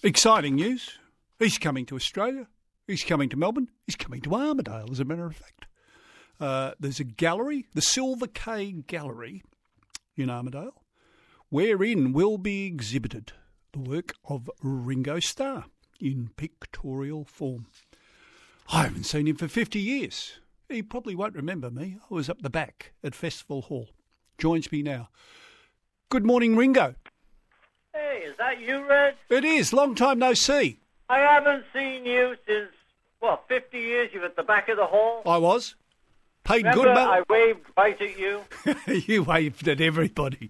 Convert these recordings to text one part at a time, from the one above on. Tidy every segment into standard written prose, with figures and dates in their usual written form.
Exciting news. He's coming to Australia. He's coming to Melbourne. He's coming to Armidale, as a matter of fact. There's a gallery, the Silver K Gallery in Armidale, wherein will be exhibited the work of Ringo Starr in pictorial form. I haven't seen him for 50 years. He probably won't remember me. I was up the back at Festival Hall. Joins me now. Good morning, Ringo. Hey, is that you, Red? It is. Long time no see. I haven't seen you since, 50 years. You were at the back of the hall. I was. Paid Remember, good money. I waved right at you. You waved at everybody.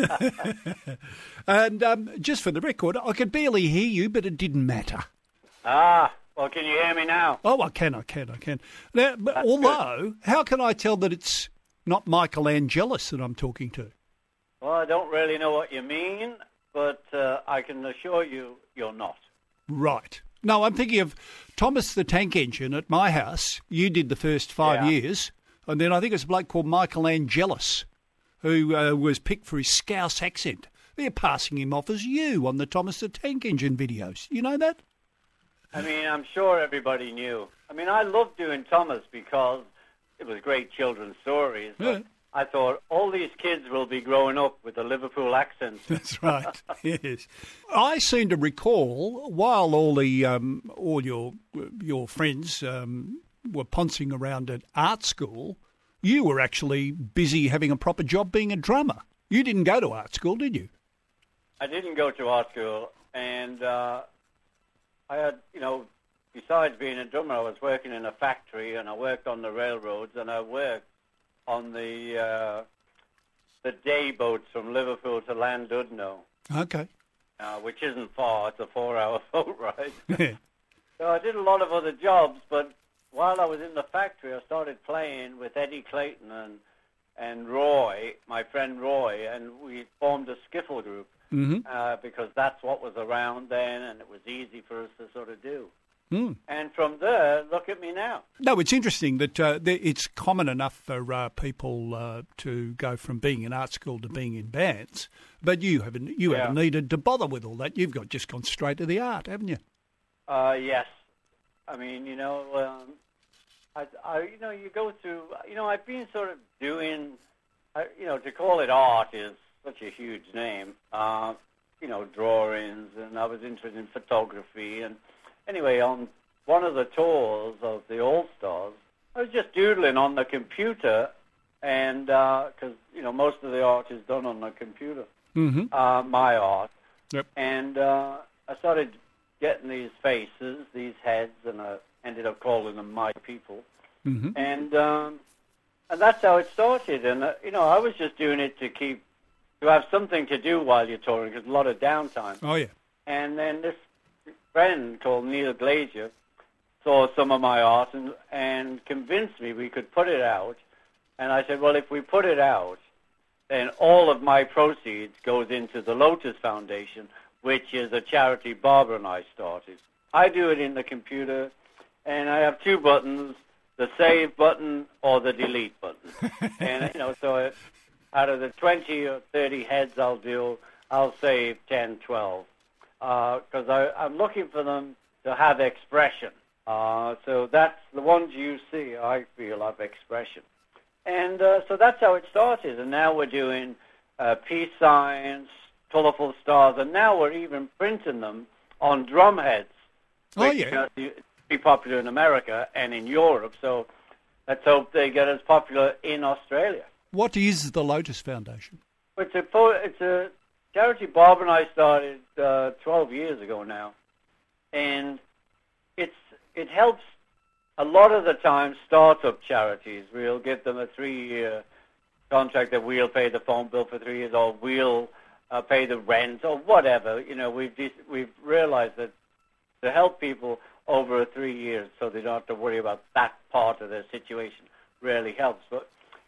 And just for the record, I could barely hear you, but it didn't matter. Well, can you hear me now? Oh, I can. Now, but although, how can I tell that it's not Michael Angelis that I'm talking to? Well, I don't really know what you mean, but I can assure you you're not. Right. No, I'm thinking of Thomas the Tank Engine at my house. You did the first 5 years. And then I think it's a bloke called Michael Angelis who was picked for his Scouse accent. They're passing him off as you on the Thomas the Tank Engine videos. You know that? I mean, I'm sure everybody knew. I mean, I loved doing Thomas because it was great children's stories. Yeah. I thought all these kids will be growing up with a Liverpool accent. That's right. Yes, I seem to recall while all your friends were poncing around at art school, you were actually busy having a proper job being a drummer. You didn't go to art school, did you? I didn't go to art school, and I had, besides being a drummer, I was working in a factory, and I worked on the railroads, and I worked on the day boats from Liverpool to Llandudno. Okay. Which isn't far. It's a 4-hour boat ride. Yeah. So I did a lot of other jobs, but while I was in the factory, I started playing with Eddie Clayton and Roy, my friend Roy, and we formed a skiffle group because that's what was around then, and it was easy for us to sort of do. Mm. And from there, look at me now. No, it's interesting that it's common enough for people to go from being in art school to being in bands, but you haven't needed to bother with all that. You've just gone straight to the art, haven't you? Yes. I mean, you go through, I've been sort of doing, to call it art is such a huge name, drawings, and I was interested in photography. And anyway, on one of the tours of the All-Stars, I was just doodling on the computer, and because, most of the art is done on the computer, my art. Yep. And I started getting these faces, these heads, and I ended up calling them my people. Mm-hmm. And that's how it started. And, I was just doing it to have something to do while you're touring, because a lot of downtime. Oh, yeah. And then this friend called Neil Glazier saw some of my art and convinced me we could put it out. And I said, well, if we put it out, then all of my proceeds goes into the Lotus Foundation, which is a charity Barbara and I started. I do it in the computer, and I have two buttons, the save button or the delete button. And, so out of the 20 or 30 heads I'll save 10, 12. Because I'm looking for them to have expression. So that's the ones you see, I feel, have expression. And so that's how it started. And now we're doing peace signs, colorful stars, and now we're even printing them on drum heads. Which, be popular in America and in Europe. So let's hope they get as popular in Australia. What is the Lotus Foundation? It's a charity Bob and I started 12 years ago now, and it helps a lot of the time startup charities. We'll give them a 3-year contract that we'll pay the phone bill for 3 years, or we'll pay the rent, or whatever. We've realized that to help people over 3 years, so they don't have to worry about that part of their situation, really helps. But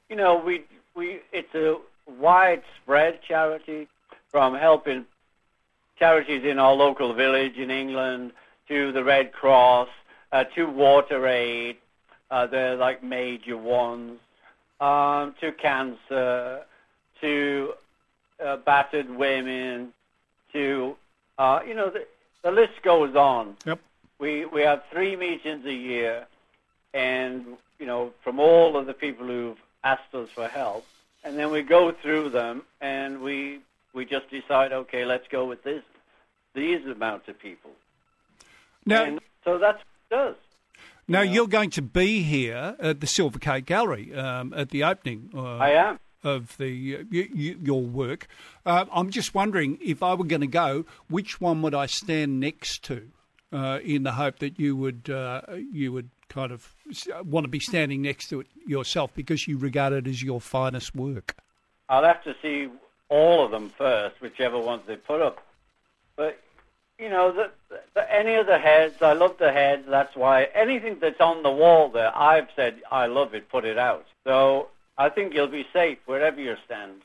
it's a widespread charity, from helping charities in our local village in England to the Red Cross to Water Aid. They're like major ones, to cancer, to battered women, to the list goes on. Yep. We have 3 meetings a year, and, you know, from all of the people who've asked us for help, and then we go through them, and we just decide, okay, let's go with these amount of people. Now, and so that's what it does. Now, you're going to be here at the Silver Cake Gallery at the opening. I am. Of your work. I'm just wondering, if I were going to go, which one would I stand next to, in the hope that you would kind of want to be standing next to it yourself because you regard it as your finest work? I'll have to see all of them first, whichever ones they put up. But, you know, any of the heads, I love the heads. That's why anything that's on the wall there, I've said, I love it, put it out. So I think you'll be safe wherever you stand.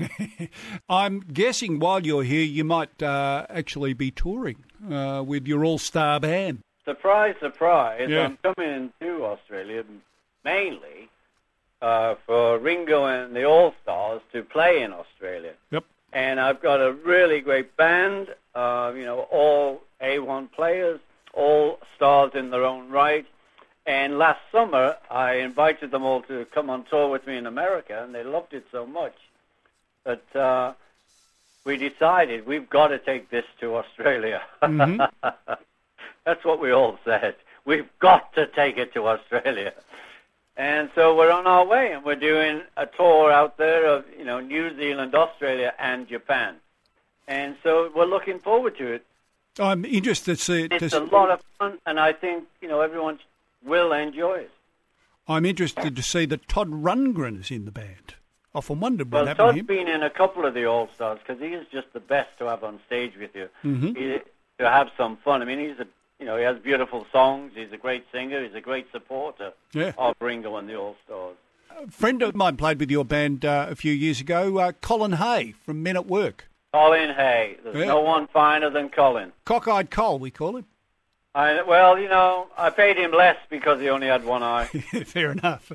I'm guessing while you're here, you might actually be touring with your all-star band. Surprise, surprise. Yeah. I'm coming to Australia mainly for Ringo and the All-Stars to play in Australia. Yep. And I've got a really great band, you know, all A1 players, all stars in their own right. And last summer, I invited them all to come on tour with me in America, and they loved it so much that we decided we've got to take this to Australia. Mm-hmm. That's what we all said. We've got to take it to Australia. And so we're on our way, and we're doing a tour out there of, you know, New Zealand, Australia, and Japan. And so we're looking forward to it. I'm interested to see it. It's a lot of fun, and I think, you know, everyone will enjoy it. I'm interested to see that Todd Rundgren is in the band. I often wondered what Well, happened to Todd's him. been in a couple of the All-Stars because he is just the best to have on stage with you, Mm-hmm. to have some fun. I mean, he has beautiful songs. He's a great singer. He's a great supporter of Ringo and the All-Stars. A friend of mine played with your band a few years ago, Colin Hay from Men at Work. Colin Hay. There's no one finer than Colin. Cockeyed Cole, we call him. Well, you know, I paid him less because he only had one eye. Fair enough.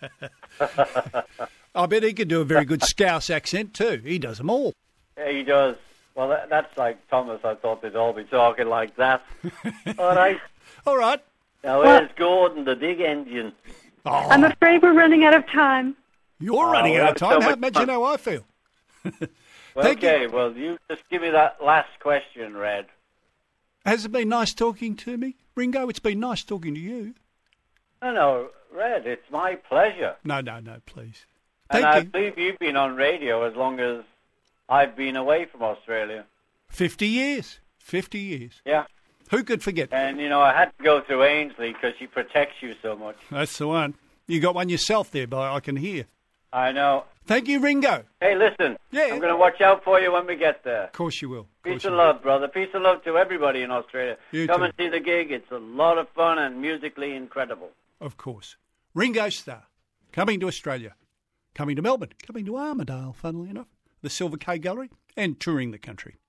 I bet he could do a very good Scouse accent too. He does them all. Yeah, he does. Well, that's like Thomas. I thought they'd all be talking like that. All right. All right. Now, where's Gordon, the big engine? Oh, I'm afraid we're running out of time. you're running out of that's time. so much Imagine fun. how I feel. Well, Thank you. okay, well, you just give me that last question, Red. Has it been nice talking to me? Ringo, it's been nice talking to you. No, Red, it's my pleasure. No, please. And Thank I you. believe you've been on radio as long as I've been away from Australia. 50 years. 50 years. Yeah. Who could forget? And, you know, I had to go through Ainsley because she protects you so much. That's the one. You got one yourself there, but I can hear. I know. Thank you, Ringo. Hey, listen. Yeah. I'm going to watch out for you when we get there. Of course you will. Of Peace course and you will. love, brother. Peace and love to everybody in Australia. You Come too. and see the gig. It's a lot of fun and musically incredible. Of course. Ringo Starr, coming to Australia, coming to Melbourne, coming to Armidale, funnily enough, the Silver Cake Gallery, and touring the country.